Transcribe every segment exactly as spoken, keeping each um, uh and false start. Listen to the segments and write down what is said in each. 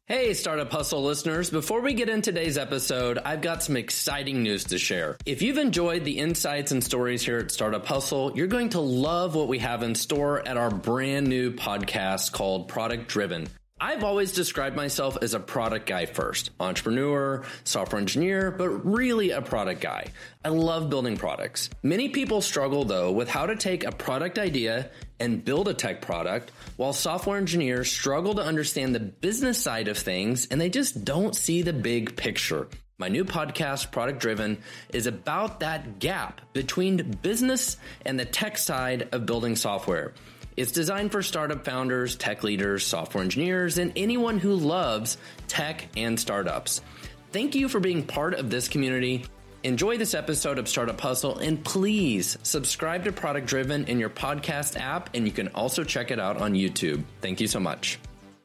Hey, Startup Hustle listeners. Before we get into today's episode, I've got some exciting news to share. If you've enjoyed the insights and stories here at Startup Hustle, you're going to love what we have in store at our brand new podcast called Product Driven. I've always described myself as a product guy first, entrepreneur, software engineer, but really a product guy. I love building products. Many people struggle though with how to take a product idea and build a tech product, while software engineers struggle to understand the business side of things and they just don't see the big picture. My new podcast, Product Driven, is about that gap between business and the tech side of building software. It's designed for startup founders, tech leaders, software engineers, and anyone who loves tech and startups. Thank you for being part of this community. Enjoy this episode of Startup Hustle, and please subscribe to Product Driven in your podcast app, and you can also check it out on YouTube. Thank you so much.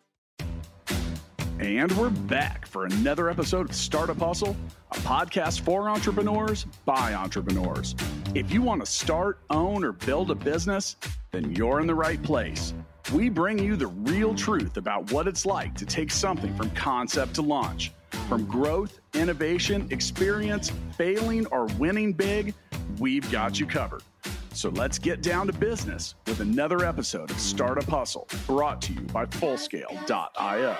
And we're back for another episode of Startup Hustle, a podcast for entrepreneurs by entrepreneurs. If you want to start, own, or build a business, then you're in the right place. We bring you the real truth about what it's like to take something from concept to launch. From growth, innovation, experience, failing, or winning big, we've got you covered. So let's get down to business with another episode of Startup Hustle, brought to you by Fullscale dot io.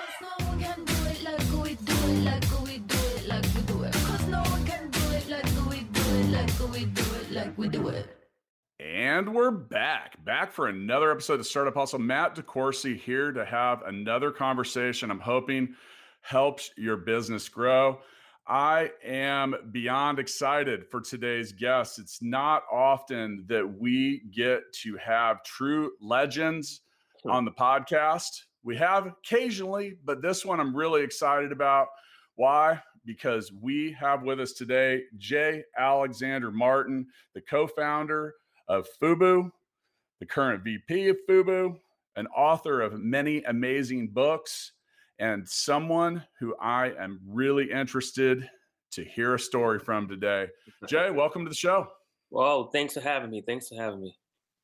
And we're back, back for another episode of Startup Hustle. Matt DeCoursey here to have another conversation I'm hoping helps your business grow. I am beyond excited for today's guest. It's not often that we get to have true legends on the podcast. We have occasionally, but this one I'm really excited about. Why? Because we have with us today J. Alexander Martin, the co-founder of Fubu, the current V P of Fubu, an author of many amazing books, and someone who I am really interested to hear a story from today. Jay, welcome to the show. Well, thanks for having me. Thanks for having me.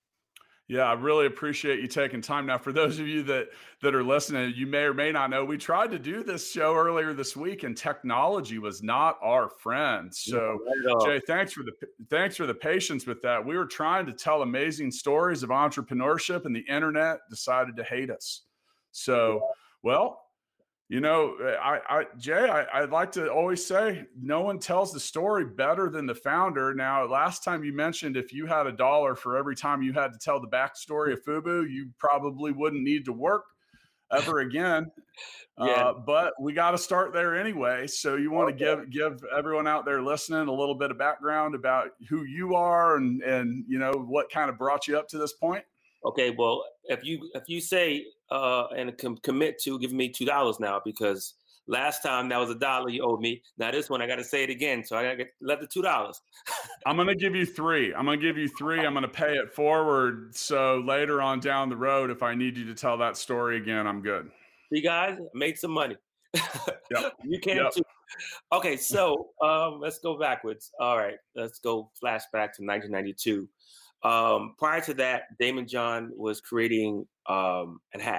Yeah, I really appreciate you taking time. Now, for those of you that, that are listening, you may or may not know, we tried to do this show earlier this week and technology was not our friend. So, no, Jay, thanks for the thanks for the patience with that. We were trying to tell amazing stories of entrepreneurship and the internet decided to hate us. So, well, you know, I, I Jay, I, I'd like to always say no one tells the story better than the founder. Now, last time you mentioned if you had a dollar for every time you had to tell the backstory of Fubu, you probably wouldn't need to work ever again. yeah. Uh, but we got to start there anyway. So you want okay. to give give everyone out there listening a little bit of background about who you are and and you know what kind of brought you up to this point. Okay, well, if you if you say uh, and com- commit to giving me two dollars now, because last time that was a dollar you owed me. Now this one I got to say it again, so I got to get let the two dollars. I'm gonna give you three. I'm gonna give you three. I'm gonna pay it forward, so later on down the road, if I need you to tell that story again, I'm good. See, guys, I made some money. Yep. You can yep. too. Okay, so um, let's go backwards. All right, let's go flashback to nineteen ninety-two. Um, prior to that, Daymond John was creating um, a hat.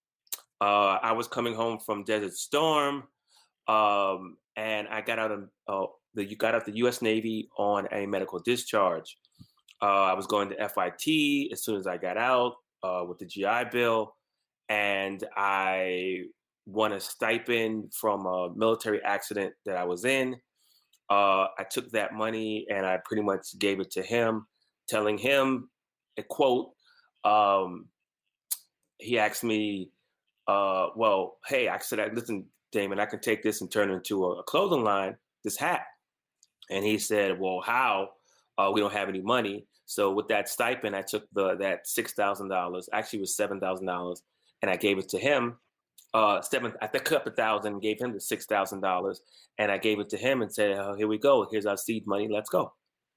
Uh, I was coming home from Desert Storm, um, and I got out of uh, the you got out the U S Navy on a medical discharge. Uh, I was going to F I T as soon as I got out uh, with the G I Bill, and I won a stipend from a military accident that I was in. Uh, I took that money and I pretty much gave it to him, telling him a quote. Um, he asked me, uh, well, hey, I said, listen, Damon, I can take this and turn it into a, a clothing line, this hat. And he said, well, how? Uh, we don't have any money. So with that stipend, I took the that six thousand dollars, actually it was seven thousand dollars, and I gave it to him. Uh, seven, I cut up a thousand and gave him the six thousand dollars, and I gave it to him and said, oh, here we go. Here's our seed money. Let's go.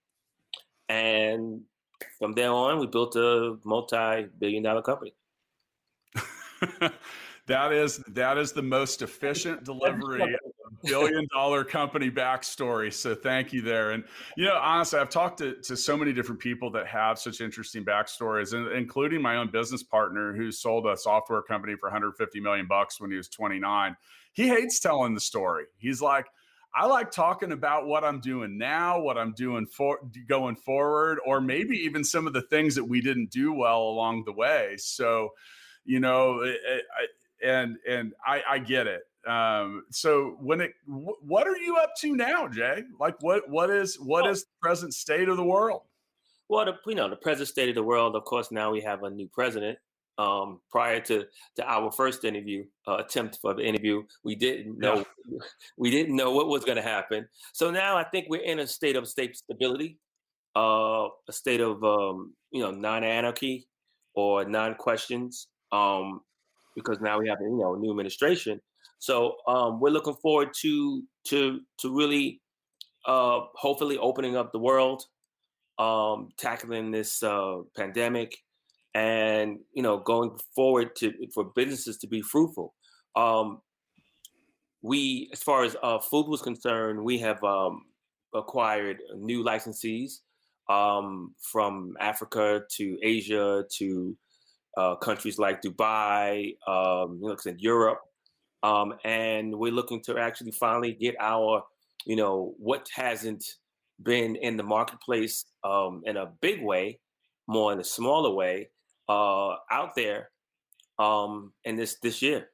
And from there on, we built a multi-billion dollar company. That is that is the most efficient delivery of billion dollar company backstory. So thank you there. And, you know, honestly, I've talked to, to so many different people that have such interesting backstories, and including my own business partner who sold a software company for one hundred fifty million bucks when he was twenty-nine. He hates telling the story. He's like, I like talking about what I'm doing now, what I'm doing for going forward, or maybe even some of the things that we didn't do well along the way. So, you know, it, it, and and I, I get it. Um, so when it, w- what are you up to now, Jay? Like what, what is, what well, is the present state of the world? Well, the, you know, the present state of the world, of course, now we have a new president. Um, prior to, to our first interview, uh, attempt for the interview, we didn't know, yeah. we didn't know what was going to happen. So now I think we're in a state of state stability, uh, a state of, um, you know, non-anarchy or non-questions, um, because now we have, you know, a new administration. So um, we're looking forward to to to really, uh, hopefully, opening up the world, um, tackling this uh, pandemic, and you know, going forward to for businesses to be fruitful. Um, we, as far as uh, food was concerned, we have um, acquired new licensees um, from Africa to Asia to uh, countries like Dubai, um, you know, in Europe. Um, and we're looking to actually finally get our, you know, what hasn't been in the marketplace um, in a big way, more in a smaller way, uh, out there um, in this this year.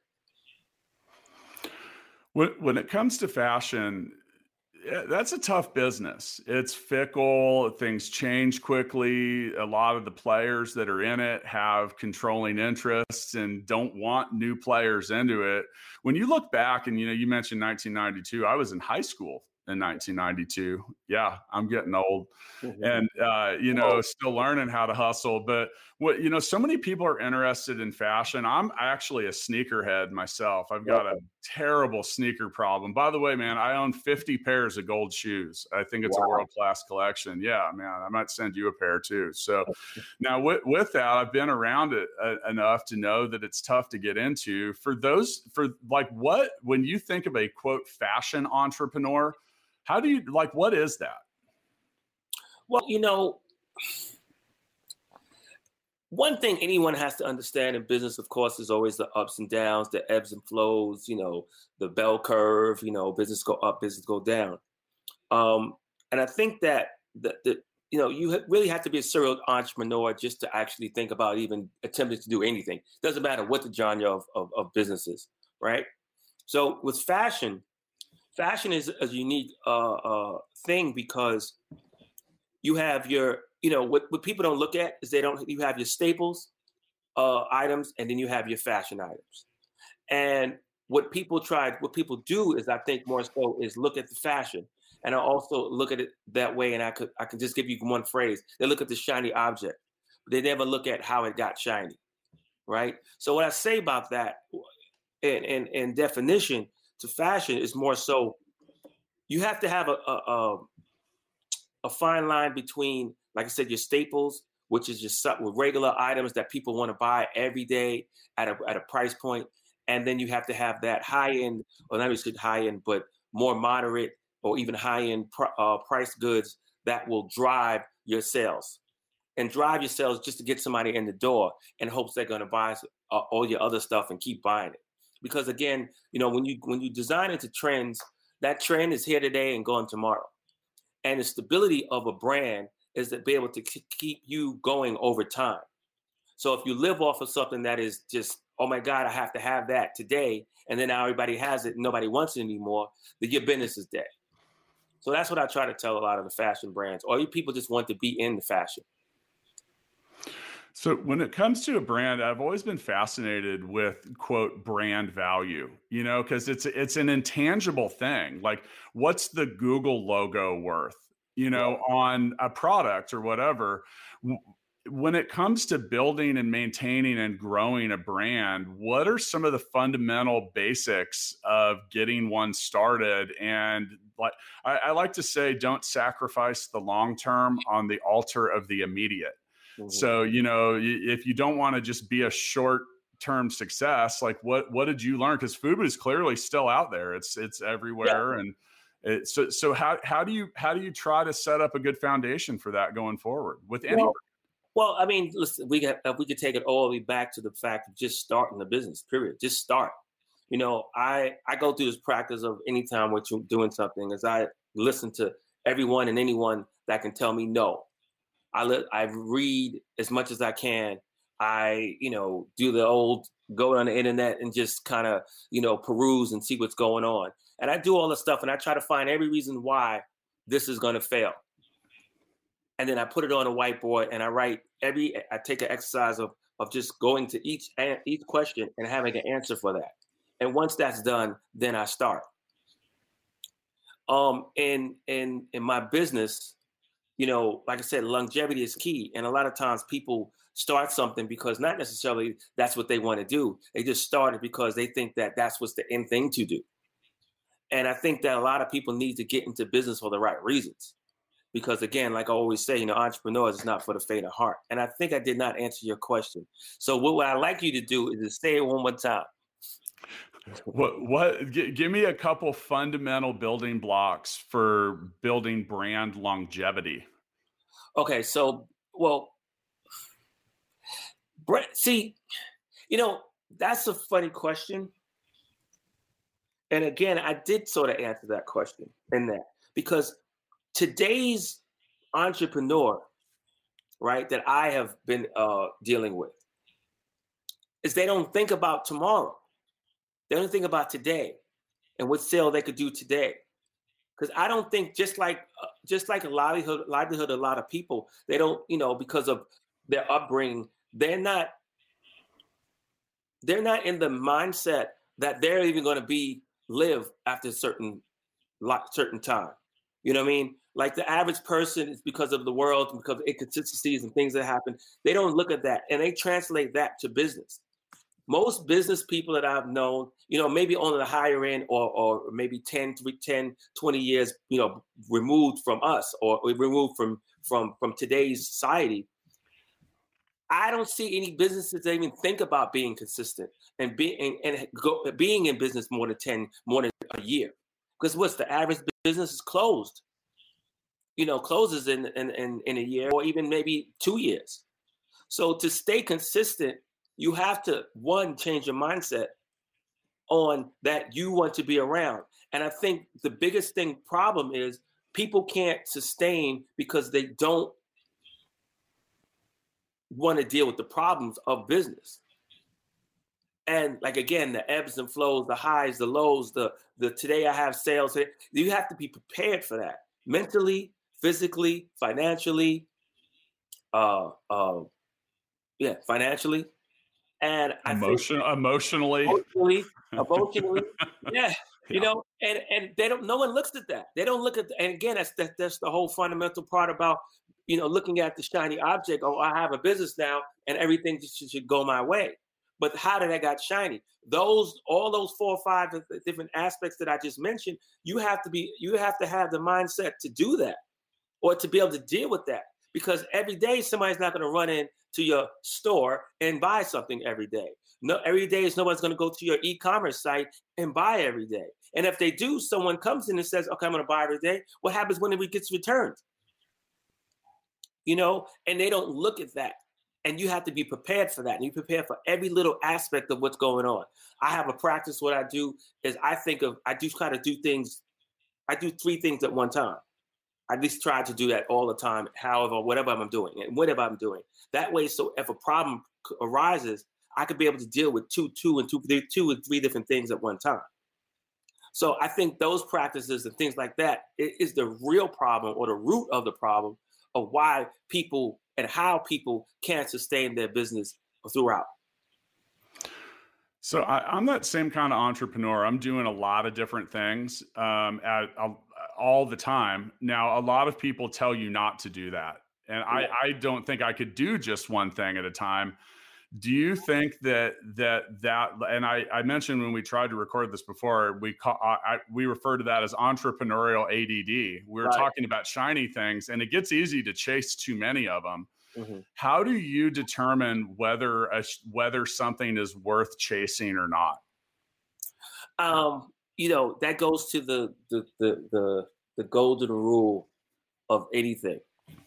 When, when it comes to fashion, that's a tough business. It's fickle. Things change quickly. A lot of the players that are in it have controlling interests and don't want new players into it. When you look back and, you know, you mentioned nineteen ninety-two, I was in high school in nineteen ninety-two. Yeah, I'm getting old and, uh, you know, still learning how to hustle. But what, you know, so many people are interested in fashion. I'm actually a sneakerhead myself. I've got a terrible sneaker problem. By the way, man, I own fifty pairs of gold shoes. I think it's wow. a world-class collection. Yeah, man, I might send you a pair too. So now with, with that, I've been around it uh, enough to know that it's tough to get into. For those, for like what, when you think of a quote fashion entrepreneur, how do you, like, what is that? Well, you know, one thing anyone has to understand in business, of course, is always the ups and downs, the ebbs and flows, you know, the bell curve, you know, business go up, business go down. Um, and I think that, the, the, you know, you really have to be a serial entrepreneur just to actually think about even attempting to do anything. Doesn't matter what the genre of, of, of business is, right? So with fashion, fashion is a unique uh, uh, thing because you have your, you know, what, what people don't look at is they don't, you have your staples uh, items and then you have your fashion items. And what people try, what people do is I think more so is look at the fashion. And I also look at it that way. And I could, I can just give you one phrase. They look at the shiny object, but they never look at how it got shiny. Right. So what I say about that in, in, in definition to fashion is more so you have to have a, a, a a fine line between, like I said, your staples, which is just with regular items that people want to buy every day at a at a price point, and then you have to have that high end, or not just high end, but more moderate or even high end uh, price goods that will drive your sales and drive your sales just to get somebody in the door in hopes they're going to buy uh, all your other stuff and keep buying it. Because again, you know, when you when you design into trends, that trend is here today and gone tomorrow. And the stability of a brand is to be able to keep you going over time. So if you live off of something that is just, oh my God, I have to have that today, and then now everybody has it, and nobody wants it anymore, then your business is dead. So that's what I try to tell a lot of the fashion brands. Or you people just want to be in the fashion. So when it comes to a brand, I've always been fascinated with, quote, brand value, you know, because it's it's an intangible thing. Like, what's the Google logo worth, you know, on a product or whatever? When it comes to building and maintaining and growing a brand, what are some of the fundamental basics of getting one started? And like I, I like to say, don't sacrifice the long term on the altar of the immediate. Mm-hmm. So, you know, if you don't want to just be a short term success, like what what did you learn? Because FUBU is clearly still out there. It's it's everywhere, yeah. and it, so so how how do you how do you try to set up a good foundation for that going forward with any? Well, well, I mean, listen, we got we could take it all the way back to the fact of just starting the business. Period. Just start. You know, I I go through this practice of anytime we're doing something, as I listen to everyone and anyone that can tell me no. I let I read as much as I can. I, you know, do the old go on the internet and just kind of, you know, peruse and see what's going on. And I do all this stuff and I try to find every reason why this is going to fail. And then I put it on a whiteboard and I write every, I take an exercise of, of just going to each, each question and having an answer for that. And once that's done, then I start. Um, in, in, in my business, you know, like I said, longevity is key. And a lot of times people start something because not necessarily that's what they want to do. They just started because they think that that's what's the end thing to do. And I think that a lot of people need to get into business for the right reasons. Because again, like I always say, you know, entrepreneurs is not for the faint of heart. And I think I did not answer your question. So what, what I'd like you to do is to say it one more time. What, what, g- give me a couple fundamental building blocks for building brand longevity. Okay. So, well, see, you know, that's a funny question. And again, I did sort of answer that question in that because today's entrepreneur, right, that I have been uh, dealing with is they don't think about tomorrow. They don't think about today and what sale they could do today. Because I don't think just like uh, just like a livelihood, livelihood, a lot of people, they don't, you know, because of their upbringing, they're not they're not in the mindset that they're even going to be live after a certain certain time. You know what I mean? Like the average person is because of the world, because of inconsistencies and things that happen. They don't look at that and they translate that to business. Most business people that I've known, you know, maybe on the higher end or or maybe ten, twenty years, you know, removed from us or removed from from from today's society. I don't see any businesses that even think about being consistent and being and, and go, being in business more than ten, more than a year. Because what's the average business is closed, you know, closes in, in, in, in a year or even maybe two years. So to stay consistent, you have to, one, change your mindset on that you want to be around. And I think the biggest thing problem is people can't sustain because they don't want to deal with the problems of business. And like, again, the ebbs and flows, the highs, the lows, the, the today I have sales. You have to be prepared for that mentally, physically, financially, uh, uh, yeah, financially. And I Emotion, think emotionally, emotionally, emotionally, yeah, you know, and, and they don't, no one looks at that. They don't look at, the, and again, that's, that, that's the whole fundamental part about, you know, looking at the shiny object. Oh, I have a business now and everything just should go my way. But how did I got shiny? Those, all those four or five different aspects that I just mentioned, you have to be, you have to have the mindset to do that or to be able to deal with that. Because every day somebody's not going to run in to your store and buy something every day. No, every day is nobody's going to go to your e-commerce site and buy every day. And if they do, someone comes in and says, okay, I'm going to buy every day. What happens when it gets returned? You know, and they don't look at that. And you have to be prepared for that. And you prepare for every little aspect of what's going on. I have a practice. What I do is I think of, I do try to do things. I do three things at one time. I at least try to do that all the time, however, whatever I'm doing and whatever I'm doing. That way, so if a problem arises, I could be able to deal with two, two, and two, two and three different things at one time. So I think those practices and things like that is the real problem or the root of the problem of why people and how people can't sustain their business throughout. So I, I'm that same kind of entrepreneur. I'm doing a lot of different things um, at, uh, all the time. Now, a lot of people tell you not to do that. And I, I don't think I could do just one thing at a time. Do you think that that that and I, I mentioned when we tried to record this before, we call, I, we refer to that as entrepreneurial A D D. We we're right. talking about shiny things, and it gets easy to chase too many of them. Mm-hmm. How do you determine whether a, whether something is worth chasing or not? Um, you know, that goes to the the the the, the golden rule of anything.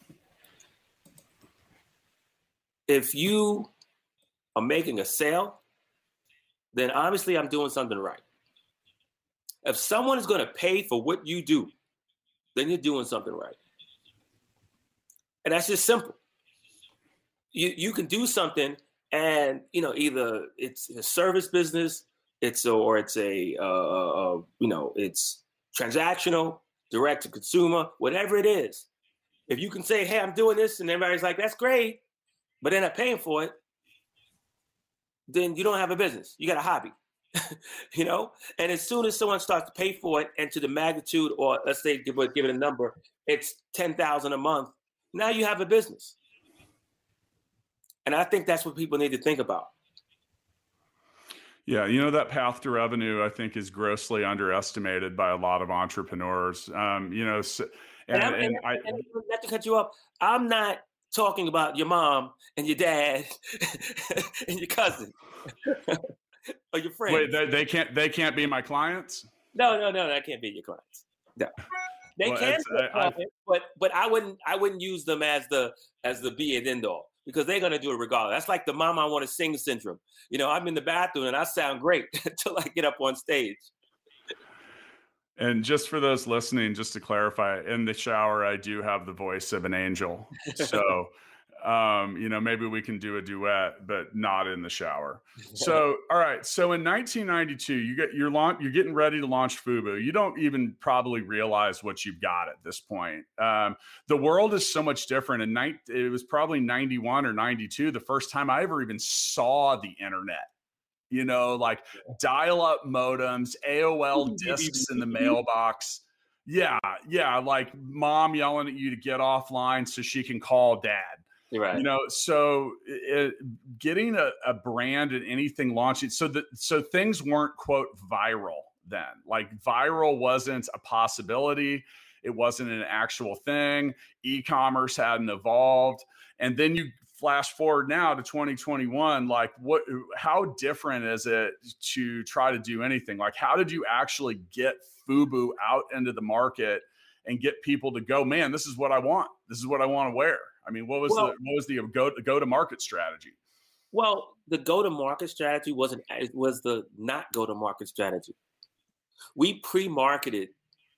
If you are making a sale, then obviously I'm doing something right. If someone is going to pay for what you do, then you're doing something right. And that's just simple. You you can do something, and you know, either it's a service business, it's a, or it's a uh, uh, you know, it's transactional, direct to consumer, whatever it is. If you can say, "Hey, I'm doing this," and everybody's like, "That's great," but they're not paying for it, then you don't have a business. You got a hobby, you know? And as soon as someone starts to pay for it, and to the magnitude, or let's say, give it, give it a number, it's ten thousand dollars a month, now you have a business. And I think that's what people need to think about. Yeah, you know, that path to revenue, I think, is grossly underestimated by a lot of entrepreneurs. Um, you know, so, and, and, and, and I, and not to cut you off, I'm not talking about your mom and your dad and your cousin or your friends. Wait, they, they can't they can't be my clients? No, no, no, that can't be your clients. No, they well, can, be I, I, but but I wouldn't I wouldn't use them as the as the be and end all, because they're gonna do it regardless. That's like the mama I want to sing syndrome. You know, I'm in the bathroom and I sound great until I get up on stage. And just for those listening, just to clarify, in the shower, I do have the voice of an angel. So, um, you know, maybe we can do a duet, but not in the shower. So, all right. So in nineteen ninety-two, you get you're launch, you're getting ready to launch FUBU. You don't even probably realize what you've got at this point. Um, the world is so much different. And night, it was probably ninety-one or ninety-two, the first time I ever even saw the internet. You know, like dial-up modems, A O L discs in the mailbox. Yeah, yeah, like mom yelling at you to get offline so she can call dad. Right. You know, so it, getting a, a brand and anything launching, so that so things weren't, quote, viral then. Like viral wasn't a possibility. It wasn't an actual thing. E-commerce hadn't evolved. And then you flash forward now to twenty twenty-one, like what, how different is it to try to do anything? Like, how did you actually get FUBU out into the market and get people to go, man, this is what I want. This is what I want to wear. I mean, what was well, the, what was the go, go to market strategy? Well, the go to market strategy wasn't, it was the not go to market strategy. We pre-marketed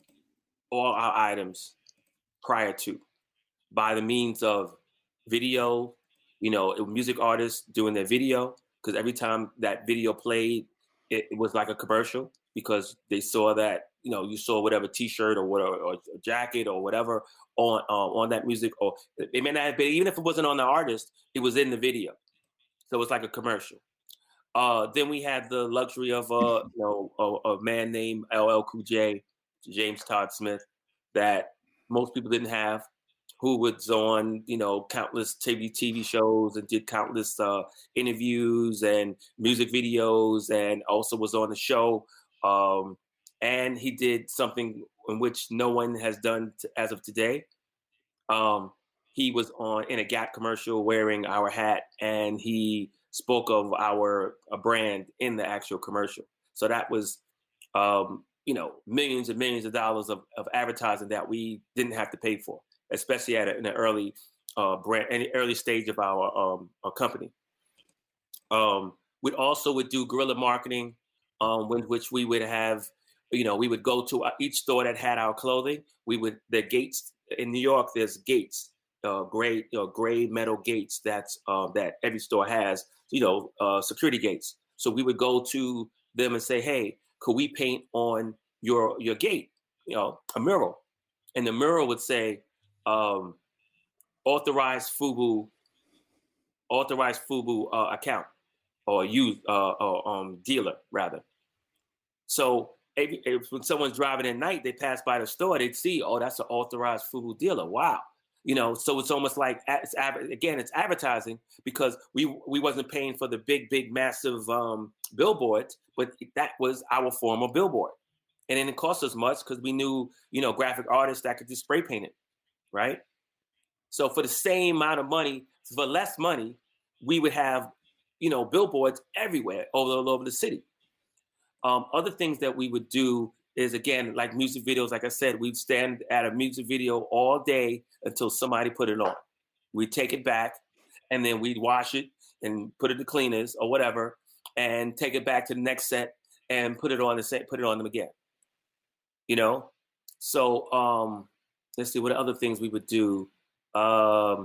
all our items prior to, by the means of video, you know, music artists doing their video, because every time that video played, it, it was like a commercial, because they saw that, you know, you saw whatever T-shirt or whatever, or jacket or whatever on uh, on that music, or it may not have been, even if it wasn't on the artist, it was in the video, so it's like a commercial. Uh, then we had the luxury of uh, you know, a, a man named L L Cool J, James Todd Smith, that most people didn't have, who was on, you know, countless T V T V shows and did countless uh, interviews and music videos, and also was on the show. Um, and he did something in which no one has done to, as of today. Um, he was on in a Gap commercial wearing our hat, and he spoke of our a brand in the actual commercial. So that was, um, you know, millions and millions of dollars of, of advertising that we didn't have to pay for, especially at an early uh, brand, any early stage of our, um, our company. Um, we also would do guerrilla marketing, um, with which we would have, you know, we would go to each store that had our clothing. We would, the gates in New York, there's gates, uh, gray, you know, gray metal gates that's uh, that every store has, you know, uh, security gates. So we would go to them and say, hey, could we paint on your your gate, you know, a mural? And the mural would say, um, authorized FUBU, authorized FUBU uh, account, or use uh, or um, dealer rather. So if, if when someone's driving at night, they pass by the store, they'd see, oh, that's an authorized FUBU dealer. Wow. You know, so it's almost like, it's, again, it's advertising, because we we wasn't paying for the big, big, massive um, billboards, but that was our form of billboard. And it didn't cost us much, because we knew, you know, graphic artists that could just spray paint it, right? So for the same amount of money, for less money, we would have, you know, billboards everywhere all, all over the city. Um, other things that we would do is, again, like music videos. Like I said, we'd stand at a music video all day until somebody put it on. We'd take it back, and then we'd wash it and put it to cleaners or whatever, and take it back to the next set and put it on the set, put it on them again. You know, so um, let's see what other things we would do. Um,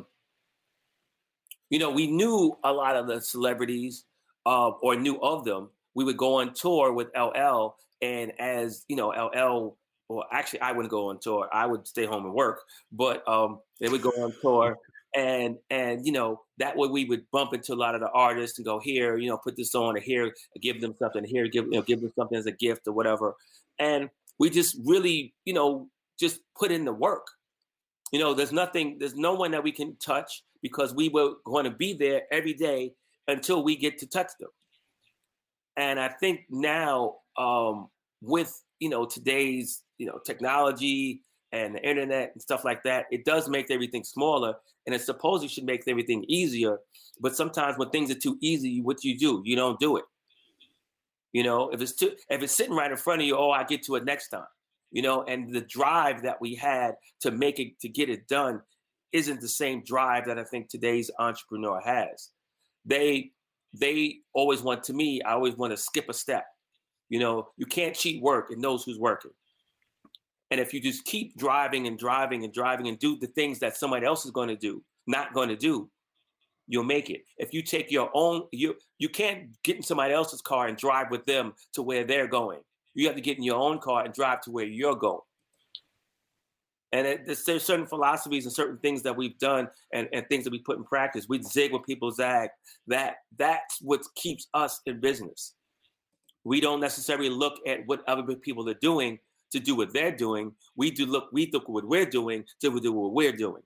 you know, we knew a lot of the celebrities uh, or knew of them. We would go on tour with L L, and as you know, L L. Well, actually, I wouldn't go on tour. I would stay home and work. But um, they would go on tour, and and you know that way we would bump into a lot of the artists and go, here, you know, put this on, or here, give them something, here, give you know, give them something as a gift or whatever. And we just really, you know, just put in the work. You know, there's nothing, there's no one that we can touch because we were going to be there every day until we get to touch them. And I think now um, with, you know, today's, you know, technology and the internet and stuff like that, it does make everything smaller, and it supposedly should make everything easier. But sometimes when things are too easy, what do you do? You don't do it. You know, if it's too, if it's sitting right in front of you, oh, I get to it next time. You know, and the drive that we had to make it, to get it done, isn't the same drive that I think today's entrepreneur has. They, they always want, to me, I always want to skip a step. You know, you can't cheat work. It knows who's working. And if you just keep driving and driving and driving and do the things that somebody else is going to do, not going to do, you'll make it. If you take your own, you you can't get in somebody else's car and drive with them to where they're going. You have to get in your own car and drive to where you're going. And it, there's, there's certain philosophies and certain things that we've done and, and things that we put in practice. We zig when people zag. That that's what keeps us in business. We don't necessarily look at what other people are doing to do what they're doing. We do look, we look what we're doing to do what we're doing.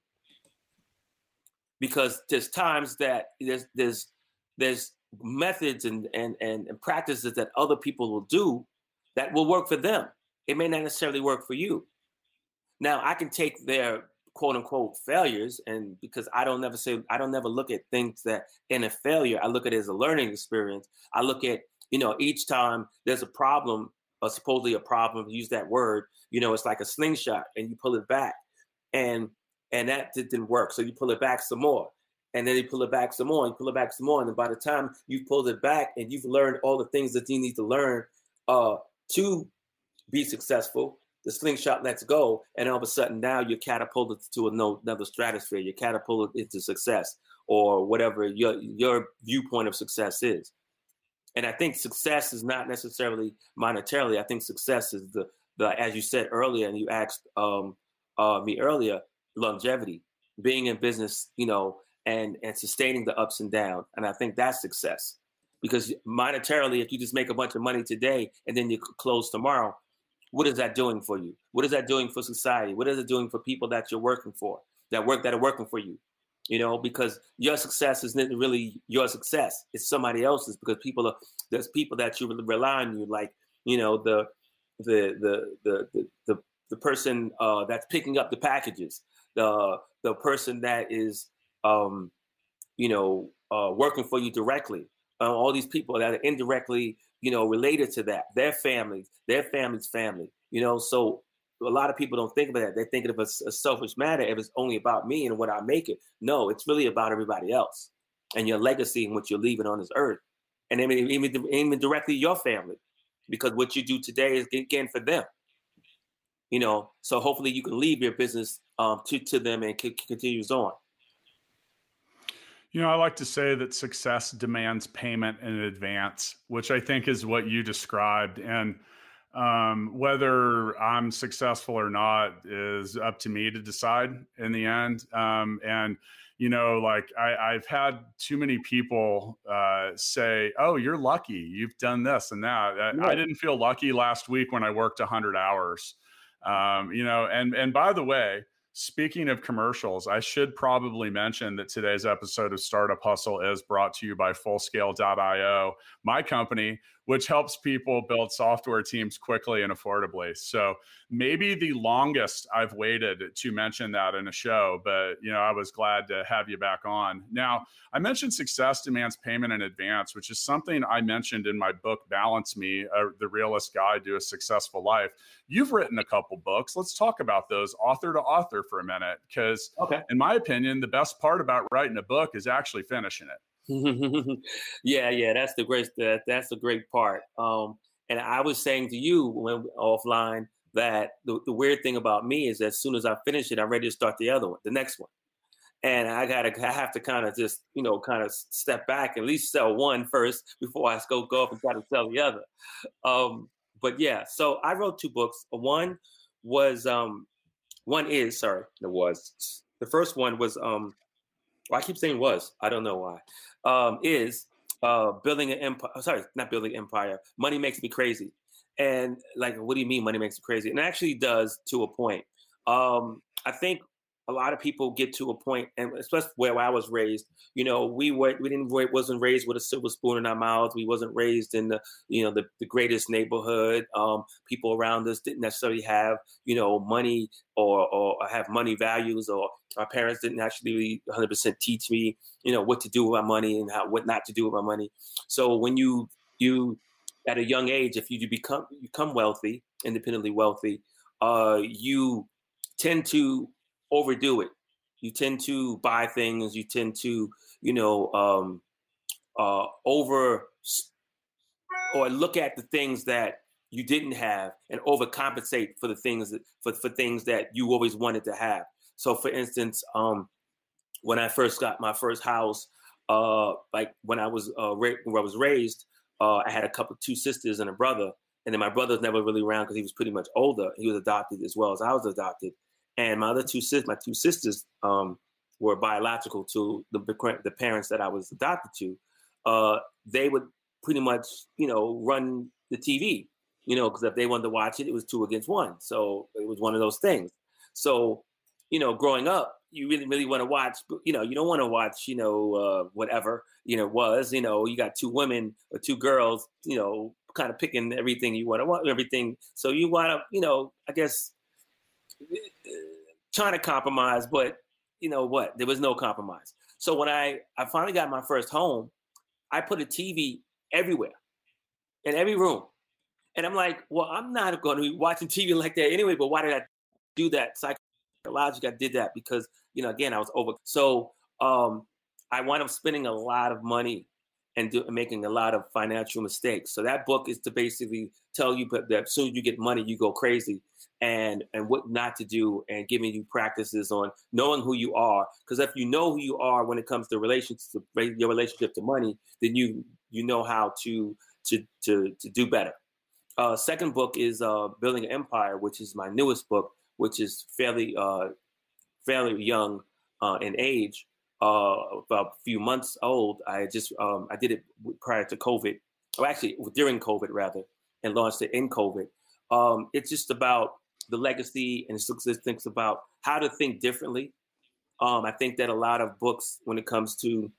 Because there's times that there's there's there's methods and, and, and, and practices that other people will do that will work for them. It may not necessarily work for you. Now, I can take their quote unquote failures, and because I don't never say, I don't never look at things that in a failure, I look at it as a learning experience. I look at, you know, each time there's a problem, or supposedly a problem, use that word, you know, it's like a slingshot and you pull it back and, and that didn't work. So you pull it back some more, and then you pull it back some more, and you pull it back some more. And then by the time you've pulled it back and you've learned all the things that you need to learn uh, to be successful, the slingshot lets go. And all of a sudden now you're catapulted to another stratosphere. You're catapulted into success, or whatever your, your viewpoint of success is. And I think success is not necessarily monetarily. I think success is the, the as you said earlier, and you asked um, uh, me earlier, longevity, being in business, you know, and, and sustaining the ups and downs. And I think that's success. Because monetarily, if you just make a bunch of money today and then you close tomorrow, what is that doing for you? What is that doing for society? What is it doing for people that you're working for, that work that are working for you? You know, because your success isn't really your success. It's somebody else's, because people are, there's people that you rely on you, like, you know, the, the, the, the, the, the, the person uh, that's picking up the packages, the, the person that is, um, you know, uh, working for you directly, uh, all these people that are indirectly, you know, related to that, their families, their family's family, you know, so a lot of people don't think about that. They think of it as a selfish matter if it's only about me and what I make it. No, it's really about everybody else and your legacy and what you're leaving on this earth. And even, even, even directly your family, because what you do today is again for them. You know, so hopefully you can leave your business um, to, to them and c- continues on. You know, I like to say that success demands payment in advance, which I think is what you described. And um, whether I'm successful or not is up to me to decide in the end. Um, and, you know, like I, I've had too many people uh, say, oh, you're lucky, you've done this and that. I, yeah. I didn't feel lucky last week when I worked one hundred hours, um, you know, and, and by the way, speaking of commercials, I should probably mention that today's episode of Startup Hustle is brought to you by Fullscale dot io, my company, which helps people build software teams quickly and affordably. So maybe the longest I've waited to mention that in a show, but you know, I was glad to have you back on. Now, I mentioned success demands payment in advance, which is something I mentioned in my book, Balance Me, uh, The Realist Guide to a Successful Life. You've written a couple books. Let's talk about those author to author for a minute, because okay. in my opinion, the best part about writing a book is actually finishing it. yeah, yeah, that's the great that, that's the great part. Um, and I was saying to you when offline that the, the weird thing about me is that as soon as I finish it, I'm ready to start the other one, the next one. And I gotta, I have to kind of just, you know, kind of step back, at least sell one first before I go go up and try to sell the other. Um, but yeah, so I wrote two books. One was, um, one is, sorry, it was. The first one was, um, well, I keep saying was, I don't know why, um, is uh, building an empire. Sorry, not building an empire. Money makes me crazy. And like, what do you mean money makes me crazy? And it actually does to a point. Um, I think a lot of people get to a point, and especially where I was raised, you know, we were we didn't wasn't raised with a silver spoon in our mouths. We wasn't raised in the you know the, the greatest neighborhood. Um, people around us didn't necessarily have you know money or or have money values, or our parents didn't actually one hundred percent teach me you know what to do with my money and how what not to do with my money. So when you you at a young age, if you become become wealthy, independently wealthy, uh, you tend to overdo it. You tend to buy things. You tend to, you know, um, uh, over or look at the things that you didn't have and overcompensate for the things that for, for things that you always wanted to have. So, for instance, um, when I first got my first house, uh, like when I was uh, ra- when I was raised, uh, I had a couple, two sisters and a brother, and then my brother was never really around because he was pretty much older. He was adopted as well as I was adopted. And my other two sisters, my two sisters, um, were biological to the the parents that I was adopted to. Uh, they would pretty much, you know, run the T V, you know, because if they wanted to watch it, it was two against one. So it was one of those things. So, you know, growing up, you really, really want to watch, you know, you don't want to watch, you know, uh, whatever, you know, was, you know, you got two women or two girls, you know, kind of picking everything you want to watch, everything. So you want to, you know, I guess, trying to compromise, but you know what? There was no compromise. So when I, I finally got my first home, I put a T V everywhere, in every room. And I'm like, well, I'm not going to be watching T V like that anyway, but why did I do that? Psychologically, I did that because, you know, again, I was over. So um, I wound up spending a lot of money and, do, and making a lot of financial mistakes. So that book is to basically tell you that as soon as you get money, you go crazy. And and what not to do, and giving you practices on knowing who you are. Because if you know who you are when it comes to relationships, to your relationship to money, then you you know how to to to to do better. Uh, second book is uh, Building an Empire, which is my newest book, which is fairly uh, fairly young uh, in age, uh, about a few months old. I just um, I did it prior to COVID, or actually during COVID rather, and launched it in COVID. Um, it's just about the legacy, and it thinks about how to think differently. Um, I think that a lot of books, when it comes to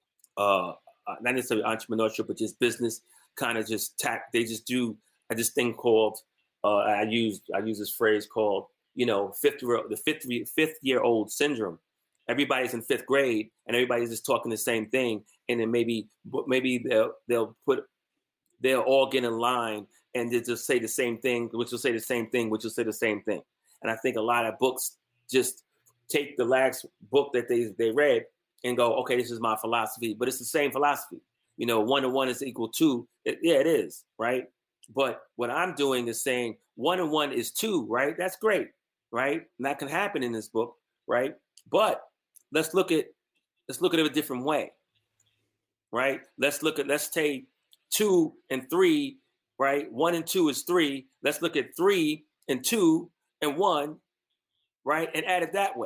uh, uh, not necessarily entrepreneurship, but just business, kind of just tack. They just do uh, this thing called uh, I use I use this phrase called you know fifth the fifth fifth year old syndrome. Everybody's in fifth grade, and everybody's just talking the same thing, and then maybe maybe they'll they'll put they'll all get in line and they just say the same thing, which will say the same thing, which will say the same thing. And I think a lot of books just take the last book that they, they read and go, okay, this is my philosophy, but it's the same philosophy. You know, one and one is equal to, it, yeah, it is, right? But what I'm doing is saying one and one is two, right? That's great, right? And that can happen in this book, right? But let's look at, let's look at it a different way, right? Let's look at, let's take two and three, right? One and two is three. Let's look at three and two and one, right? And add it that way.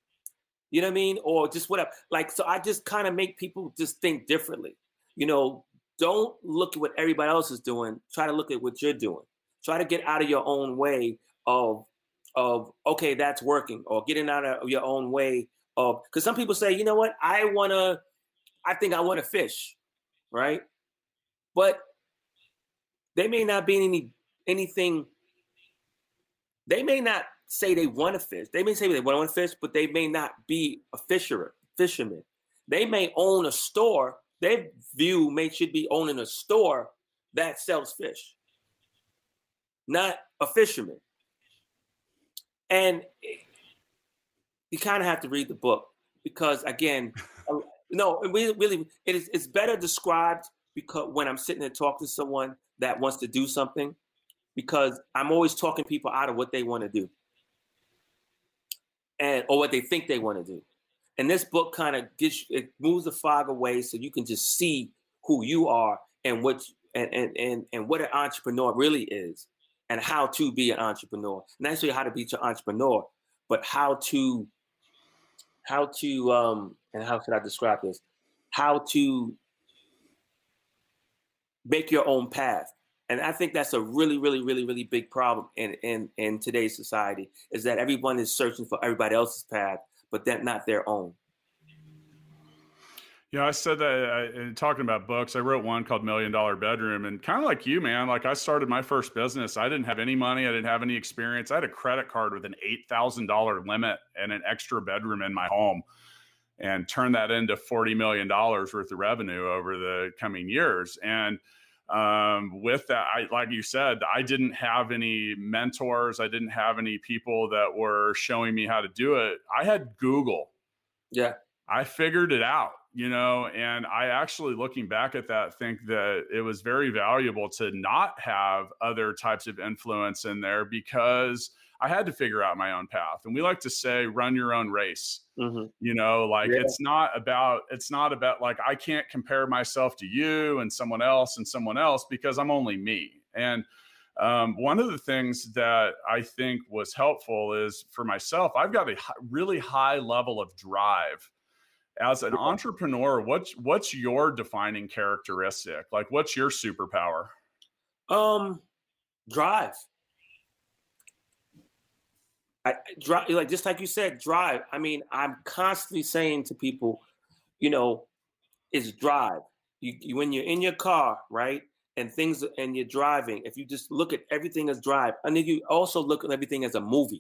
You know what I mean? Or just whatever. Like, so I just kind of make people just think differently. You know, don't look at what everybody else is doing. Try to look at what you're doing. Try to get out of your own way of, of okay, that's working, or getting out of your own way of, because some people say, you know what? I want to, I think I want to fish, right? But They may not be any anything. They may not say they want to fish. They may say they want to fish, but they may not be a fisher, fisherman. They may own a store. Their view may should be owning a store that sells fish, not a fisherman. And you kind of have to read the book because, again, no, it really, really, it is, it's better described because when I'm sitting and talking to someone that wants to do something, because I'm always talking people out of what they want to do and or what they think they want to do. And this book kind of gets it moves the fog away so you can just see who you are and what and and and, and what an entrepreneur really is and how to be an entrepreneur. Not necessarily how to be an entrepreneur, but how to how to um and how should I describe this? How to make your own path. And I think that's a really, really, really, really big problem in, in, in today's society is that everyone is searching for everybody else's path, but that not their own. Yeah, I said that uh, in talking about books, I wrote one called Million Dollar Bedroom, and kind of like you, man, like I started my first business. I didn't have any money. I didn't have any experience. I had a credit card with an eight thousand dollars limit and an extra bedroom in my home and turned that into forty million dollars worth of revenue over the coming years. And um, with that, I, like you said, I didn't have any mentors. I didn't have any people that were showing me how to do it. I had Google. Yeah. I figured it out, you know, and I actually, looking back at that, think that it was very valuable to not have other types of influence in there because I had to figure out my own path. And we like to say, run your own race. Mm-hmm. You know, like yeah. it's not about, it's not about like, I can't compare myself to you and someone else and someone else because I'm only me. And um, one of the things that I think was helpful is for myself, I've got a really high level of drive. As an entrepreneur, what's, what's your defining characteristic? Like, what's your superpower? Um, drive. I, drive, like just like you said, drive. I mean, I'm constantly saying to people, you know, it's drive. You, you when you're in your car, right, and things, and you're driving. If you just look at everything as drive, and then you also look at everything as a movie.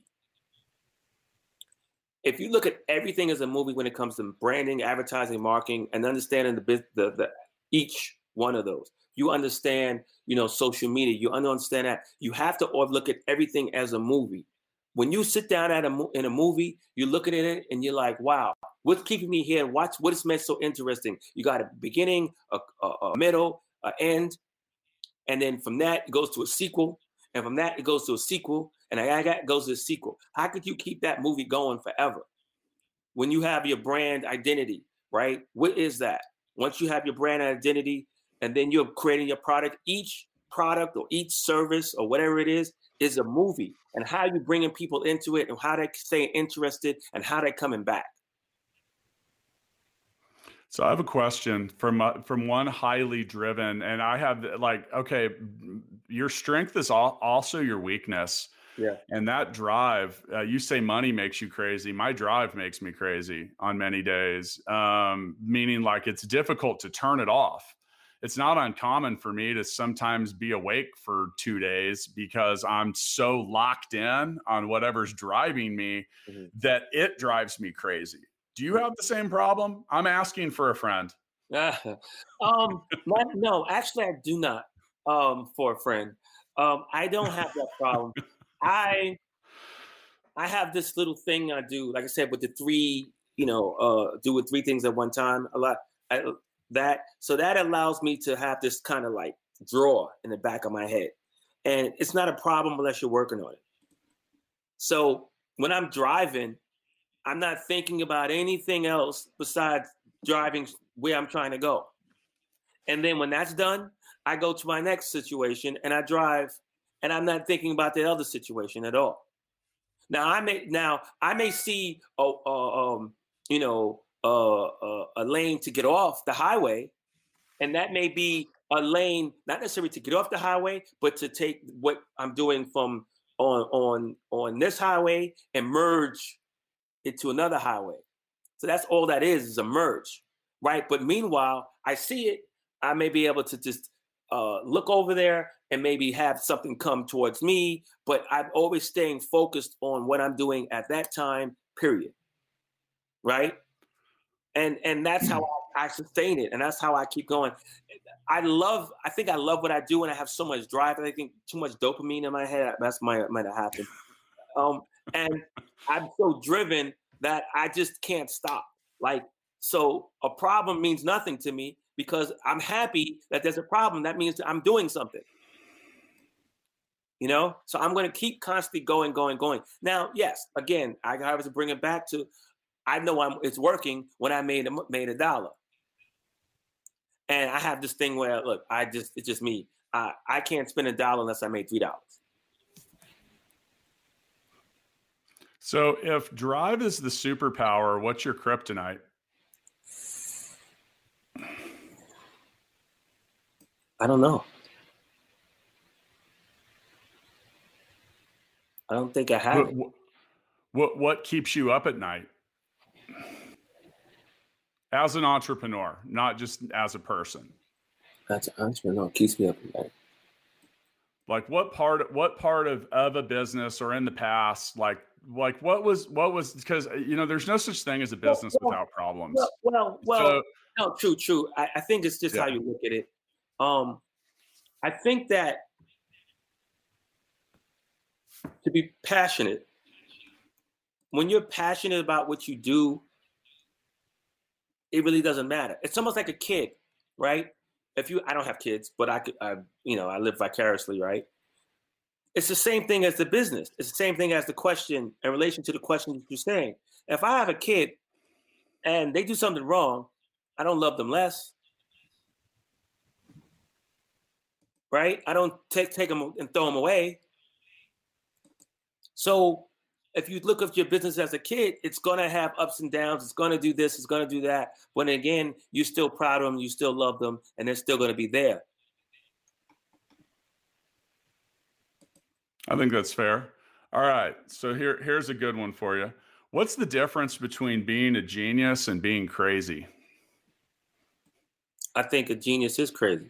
If you look at everything as a movie when it comes to branding, advertising, marketing, and understanding the the, the each one of those, you understand, you know, social media. You understand that you have to look at everything as a movie. When you sit down at a in a movie, you're looking at it and you're like, wow, what's keeping me here? What's what is meant so interesting? You got a beginning, a, a, a middle, an end, and then from that it goes to a sequel, and from that it goes to a sequel, and that goes to a sequel. How could you keep that movie going forever? When you have your brand identity, right? What is that? Once you have your brand identity, and then you're creating your product, each product or each service or whatever it is, is a movie, and how you bringing people into it and how they stay interested and how they coming back. So I have a question from uh, from one highly driven, and I have like, okay, your strength is all, also your weakness. Yeah. And that drive, uh, you say money makes you crazy. My drive makes me crazy on many days, um, meaning like it's difficult to turn it off. It's not uncommon for me to sometimes be awake for two days because I'm so locked in on whatever's driving me mm-hmm. that it drives me crazy. Do you have the same problem? I'm asking for a friend. Uh, um, not, no, actually, I do not. Um, for a friend, um, I don't have that problem. I I have this little thing I do, like I said, with the three, you know, uh, do with three things at one time. A lot. I, That so that allows me to have this kind of like drawer in the back of my head, and it's not a problem unless you're working on it. So when I'm driving, I'm not thinking about anything else besides driving where I'm trying to go. And then when that's done, I go to my next situation and I drive, and I'm not thinking about the other situation at all. Now I may now I may see oh uh, um you know. Uh, uh, a lane to get off the highway, and that may be a lane not necessarily to get off the highway, but to take what I'm doing from on on on this highway and merge it to another highway. So that's all that is is a merge, right? But meanwhile, I see it. I may be able to just uh, look over there and maybe have something come towards me, but I'm always staying focused on what I'm doing at that time, period. Right? And and that's how I, I sustain it, and that's how I keep going. I love, I think I love what I do, and I have so much drive, and I think too much dopamine in my head. That's might might have happened. Um, and I'm so driven that I just can't stop. Like, so a problem means nothing to me because I'm happy that there's a problem. That means I'm doing something. You know, so I'm going to keep constantly going, going, going. Now, yes, again, I have to bring it back to, I know I'm, it's working when I made a, made a dollar. And I have this thing where, look, I just, it's just me. I, I can't spend a dollar unless I made three dollars. So if drive is the superpower, what's your kryptonite? I don't know. I don't think I have what, it. What, what keeps you up at night? As an entrepreneur, not just as a person. As an entrepreneur, keeps me up at night. Like what part, what part of, of a business or in the past, like, like what was, what was, because, you know, there's no such thing as a business well, without problems. Well, well, well so, no, true, true. I, I think it's just yeah. how you look at it. Um, I think that to be passionate, when you're passionate about what you do, it really doesn't matter. It's almost like a kid, right? If you, I don't have kids, but I could, I, you know, I live vicariously, right? It's the same thing as the business. It's the same thing as the question in relation to the question that you're saying. If I have a kid and they do something wrong, I don't love them less, right? I don't take take them and throw them away. So if you look at your business as a kid, it's going to have ups and downs. It's going to do this. It's going to do that. But again, you're still proud of them. You still love them. And they're still going to be there. I think that's fair. All right. So here, here's a good one for you. What's the difference between being a genius and being crazy? I think a genius is crazy.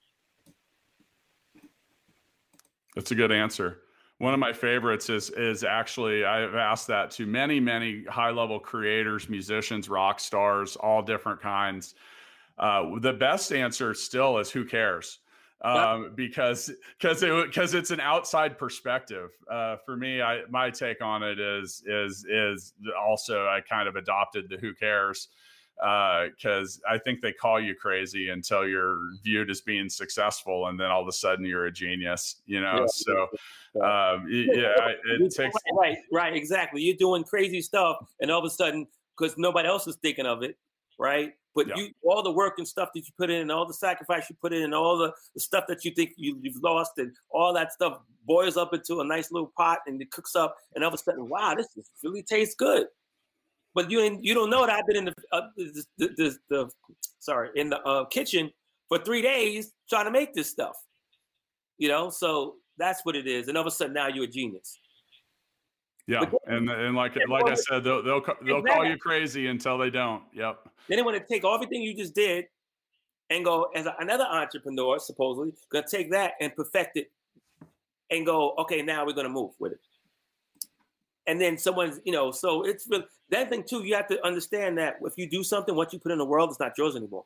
That's a good answer. One of my favorites is is actually, I've asked that to many, many high-level creators, musicians, rock stars, all different kinds. Uh, the best answer still is who cares? Um, yep. Because because it, because it's an outside perspective. Uh, for me, I my take on it is is is also I kind of adopted the who cares. Because uh, I think they call you crazy until you're viewed as being successful, and then all of a sudden you're a genius, you know. Yeah. So, um, yeah, it takes right, right, exactly. You're doing crazy stuff, and all of a sudden, because nobody else is thinking of it, right? But yeah. you, all the work and stuff that you put in, and all the sacrifice you put in, and all the, the stuff that you think you, you've lost, and all that stuff boils up into a nice little pot, and it cooks up, and all of a sudden, wow, this really tastes good. But you you don't know that I've been in the uh, the, the, the, the sorry in the uh, kitchen for three days trying to make this stuff, you know. So that's what it is. And all of a sudden now you're a genius. Yeah, but, and and like like I said, they'll they'll they'll call you crazy until they don't. Yep. Then they want to take everything you just did and go as another entrepreneur, supposedly gonna take that and perfect it and go, okay, now we're gonna move with it. And then someone's, you know, so it's really, that thing too, you have to understand that if you do something, what you put in the world, it's not yours anymore.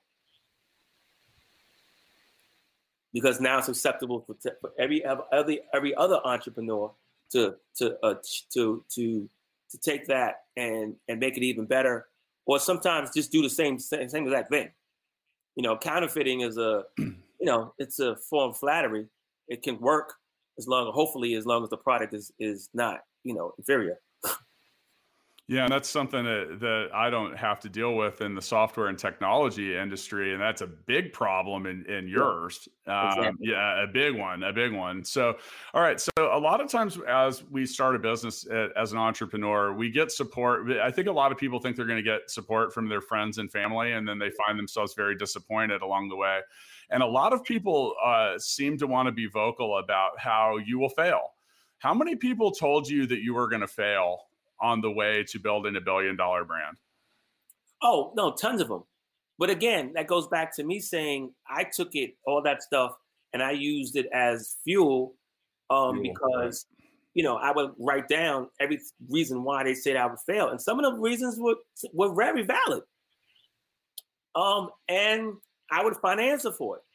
Because now it's acceptable for, for every, every every other entrepreneur to to uh, to to to take that and and make it even better, or sometimes just do the same same, same exact thing. You know, counterfeiting is a, you know, it's a form of flattery. It can work as long, hopefully, as long as the product is is not, you know, inferior. Yeah, and that's something that, that I don't have to deal with in the software and technology industry, and that's a big problem in, in yours. Yeah, exactly. um, yeah, a big one, a big one. So, all right. So a lot of times as we start a business as an entrepreneur, we get support. I think a lot of people think they're going to get support from their friends and family, and then they find themselves very disappointed along the way. And a lot of people uh, seem to want to be vocal about how you will fail. How many people told you that you were going to fail on the way to building a billion dollar brand? Oh, no, tons of them. But again, that goes back to me saying I took it, all that stuff, and I used it as fuel um, Fuel, because, you know, I would write down every reason why they said I would fail. And some of the reasons were, were very valid. Um, and I would find an answer for it.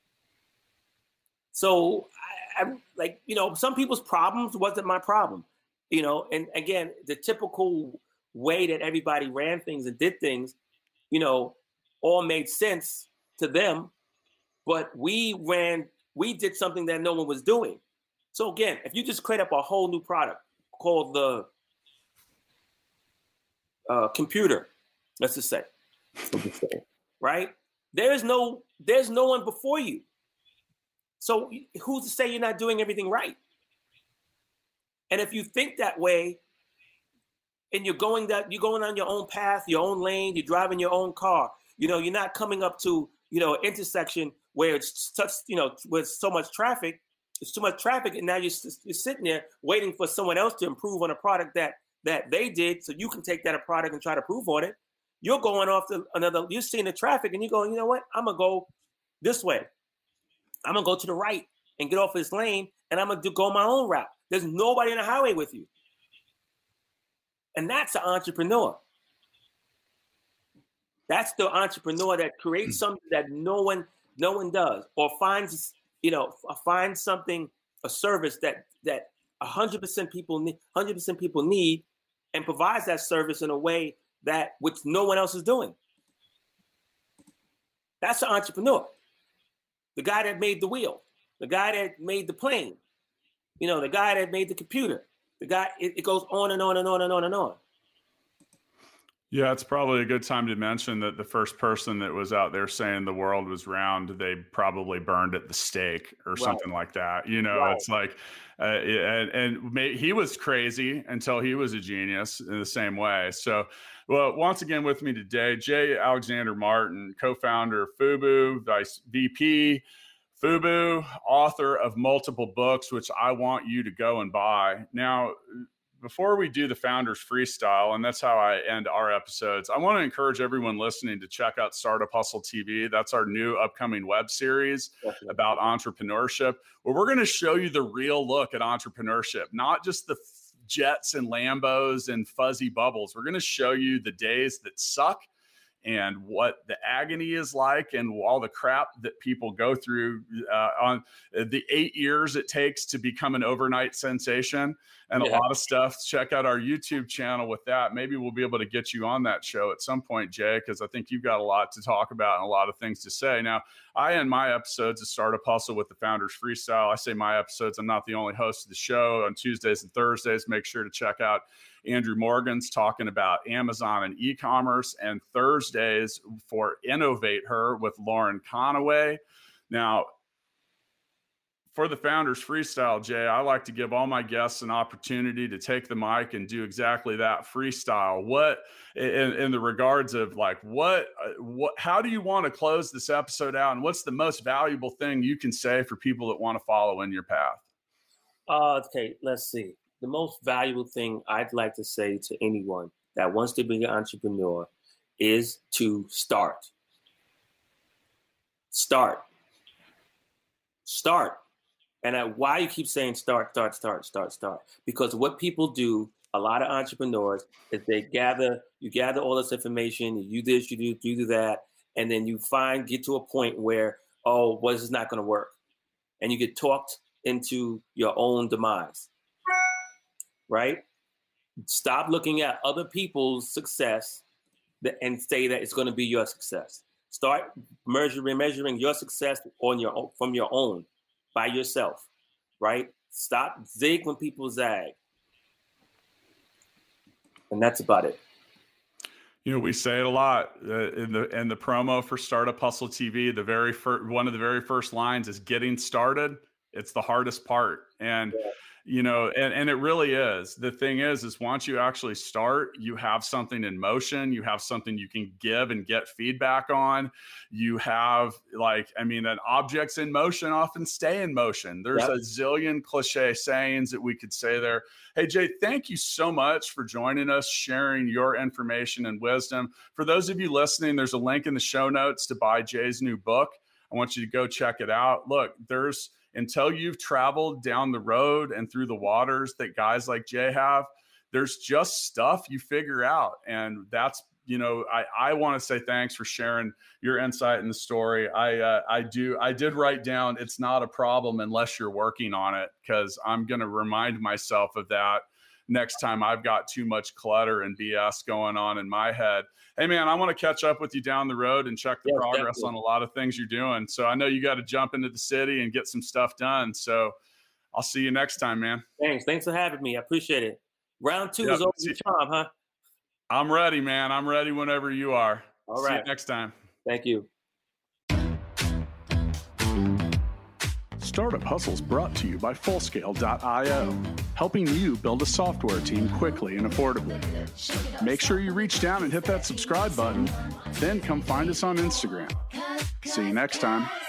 So I, I like, you know, some people's problems wasn't my problem, you know, and again, the typical way that everybody ran things and did things, you know, all made sense to them, but we ran, we did something that no one was doing. So again, if you just create up a whole new product called the uh, computer, let's just say, right? There's no, there's no one before you. So who's to say you're not doing everything right? And if you think that way, and you're going that you're going on your own path, your own lane, you're driving your own car, you know, you're not coming up to, you know, an intersection where it's such, you know, with so much traffic, it's too much traffic, and now you're, you're sitting there waiting for someone else to improve on a product that that they did, so you can take that product and try to prove on it. You're going off to another, you're seeing the traffic, and you're going, you know what, I'm gonna go this way. I'm gonna go to the right and get off this lane, and I'm gonna do, go my own route. There's nobody on the highway with you. And that's an entrepreneur. That's the entrepreneur that creates something that no one, no one does, or finds, you know, finds something, a service that that one hundred percent people need, one hundred percent people need, and provides that service in a way that which no one else is doing. That's an entrepreneur. The guy that made the wheel, the guy that made the plane, you know, the guy that made the computer, the guy, it, it goes on and on and on and on and on. Yeah, it's probably a good time to mention that the first person that was out there saying the world was round, they probably burned at the stake or right. something like that. You know, right. It's like, uh, and, and may, he was crazy until he was a genius in the same way. So, well, once again with me today, Jay Alexander Martin, co-founder of FUBU, Vice V P, FUBU, author of multiple books, which I want you to go and buy. Now, before we do the Founders Freestyle, and that's how I end our episodes, I want to encourage everyone listening to check out Startup Hustle T V. That's our new upcoming web series Definitely. About entrepreneurship, where we're going to show you the real look at entrepreneurship, not just the jets and Lambos and fuzzy bubbles. We're going to show you the days that suck and what the agony is like and all the crap that people go through uh, on the eight years it takes to become an overnight sensation and yeah. a lot of stuff. Check out our YouTube channel with that. Maybe we'll be able to get you on that show at some point, Jay, because I think you've got a lot to talk about and a lot of things to say. Now, I end my episodes of Startup Hustle with the Founders Freestyle. I say my episodes, I'm not the only host of the show. On Tuesdays and Thursdays, make sure to check out Andrew Morgan's talking about Amazon and e-commerce, and Thursdays for Innovate Her with Lauren Conaway. Now, for the Founders Freestyle, Jay, I like to give all my guests an opportunity to take the mic and do exactly that, freestyle. What, in, in the regards of like, what, what, how do you want to close this episode out, and what's the most valuable thing you can say for people that want to follow in your path? Uh, okay, let's see. The most valuable thing I'd like to say to anyone that wants to be an entrepreneur is to start. Start. Start. And I, why you keep saying start, start, start, start, start? Because what people do, a lot of entrepreneurs, is they gather, you gather all this information, you do this, you do, you do that, and then you find, get to a point where, oh, well, this is not going to work. And you get talked into your own demise. Right? Stop looking at other people's success and say that it's going to be your success. Start measuring, measuring your success on your own, from your own, by yourself. Right? Stop zig when people zag. And that's about it. You know, we say it a lot uh, in the in the promo for Startup Hustle T V. The very first, one of the very first lines is getting started. It's the hardest part. And yeah. You know, and, and it really is. The thing is, is once you actually start, you have something in motion, you have something you can give and get feedback on. You have like, I mean, an objects in motion often stay in motion. There's yep. a zillion cliche sayings that we could say there. Hey, Jay, thank you so much for joining us, sharing your information and wisdom. For those of you listening, there's a link in the show notes to buy Jay's new book. I I want you to go check it out. Look, there's until you've traveled down the road and through the waters that guys like Jay have, there's just stuff you figure out. And that's, you know, I, I want to say thanks for sharing your insight in the story. I, uh, I do. I did write down, it's not a problem unless you're working on it, because I'm going to remind myself of that next time I've got too much clutter and B S going on in my head. Hey man, I want to catch up with you down the road and check the yes, progress definitely. on a lot of things you're doing. So I know you got to jump into the city and get some stuff done. So I'll see you next time, man. Thanks. Thanks for having me. I appreciate it. Round two Yep. is over the charm, huh? I'm ready, man. I'm ready whenever you are. All see right. you next time. Thank you. Startup Hustles brought to you by Fullscale dot io, helping you build a software team quickly and affordably. Make sure you reach down and hit that subscribe button, then come find us on Instagram. See you next time.